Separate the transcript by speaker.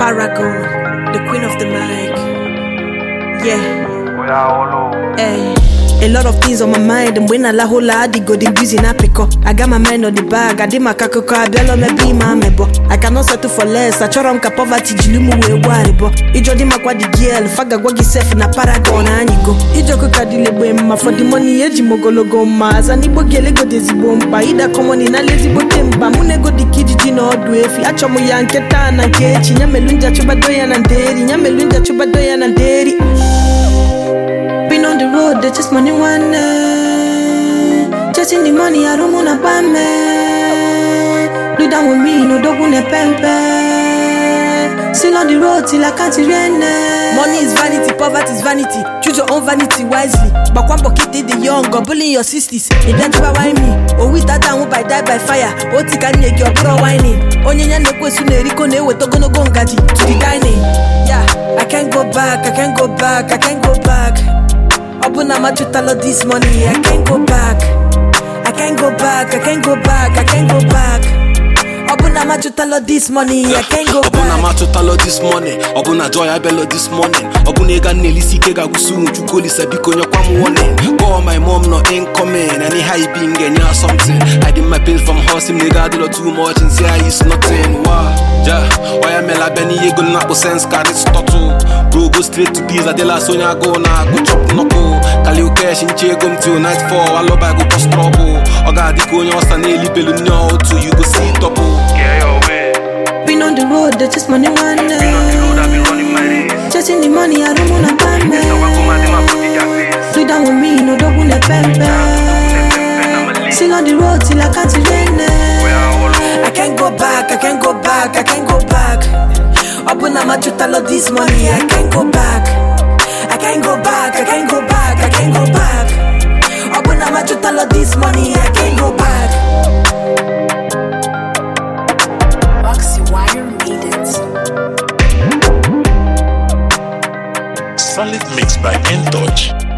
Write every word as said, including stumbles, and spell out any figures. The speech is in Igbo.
Speaker 1: Paragon, the queen of the mic. Yeah. Hey. A lot of things on my mind, and when I la hola, I go the busy na pick up. I got my mind on the bag, I did my kakoko, I bello me be my mebo. I cannot settle for less, I try to poverty, jilumu we waribo. Ijo di makwa di girl, faga gwagi self na Paragon and you go. Ijo kuka di lebemma for the money, eji mogologo mas, and ibo gele go dezi bomba. Ida komoni na lazy botemba, mune go di kijiji no dwefi. Acho mo yanketa na kechi, nyamelunja chubadoya na deri, nyamelunja chubadoya na deri. Been on the road, they just money one day. Chasing the money, I don't wanna buy me. Do that with me, no dog wanna pempe. Still on the road till I can't run. Money is vanity, poverty is vanity. Choose your own vanity wisely. But one pocket the young, go bullying your sisters. If that's why me, oh we that down by die by fire. Oh tika make your bro whining. Onyanya ne kwesune riko ne we to gono go ngaji to the dining. Yeah, I can't go back, I can't go back, I can't go back. Obuna machuta all this money, I can't go back. I can't go back, I can't go back, I can't go back. Obuna machuta all this money, I can't go back.
Speaker 2: Obuna machuta all this money, Obuna joy I bello this morning. Obuna ega nelisi kega gusu chukoli sabiko nyokwa muone. Call my mom no incoming, any high being genya something. Hiding my pills from house, him nigga do too much and say it's nothing. Wow, ja, why am I benny ego na po sense card it's total. Bro go straight to pizza de la sonya go na go chop noko. Kali u cash in che gum till nightfall, I love I go post trouble. Oga di ko nyo sta neli pelu nyo to you go see topo.
Speaker 1: Been on the road, that's just money one day. Chasing the money, I don't wanna buy me. Do that with me, no dog wanna pempe. Still on the road till I can't run. I can't go back, I can't go back, I can't go back. Obuna machuta all this money, I can't go back. I can't go back, I can't go back, I can't go back. Obuna machuta all this money, I can't go back.
Speaker 3: Wire made it.
Speaker 4: Solid mix by N-Touch.